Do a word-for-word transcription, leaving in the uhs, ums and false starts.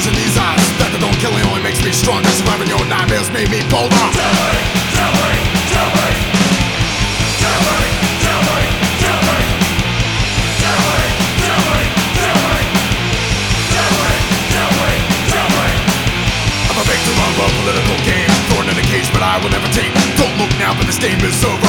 tears in these eyes. That that don't kill me only makes me stronger. Surviving your nightmares made me bolder. Tell me, tell me, tell me, tell me, tell me, tell me, tell me, tell me, tell me, tell me, tell me, tell me. I'm a victim of a political game, thrown in a cage, but I will never take. Don't look now, but this game is over.